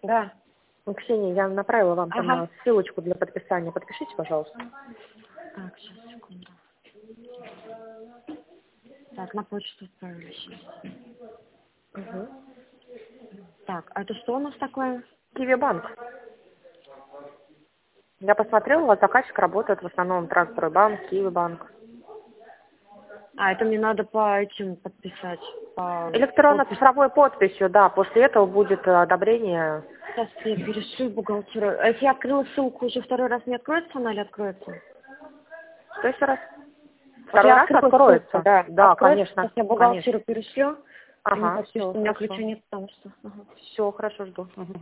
Да. Ну, Ксения, я направила вам там Ага. ссылочку для подписания. Подпишите, пожалуйста. Так, сейчас, секунду. Так, на почту отправили сейчас. Угу. Так, а это что у нас такое? Киви банк. Я посмотрела, у вас заказчик работает в основном Транстройбанк, Киви банк. А, это мне надо по этим подписать. По Электронно-цифровой подписью, да. После этого будет одобрение. Сейчас я перешлю бухгалтеру. А если я открыла ссылку, уже второй раз не откроется она или откроется? Что еще раз? Вот Второй я раз открыла откроется? ссылку, да. Да, Откроется, конечно. сейчас я бухгалтеру перешлю. Ага, Они подпишут, все, у меня хорошо. ключа нет, потому что... Ага. Все, хорошо, жду.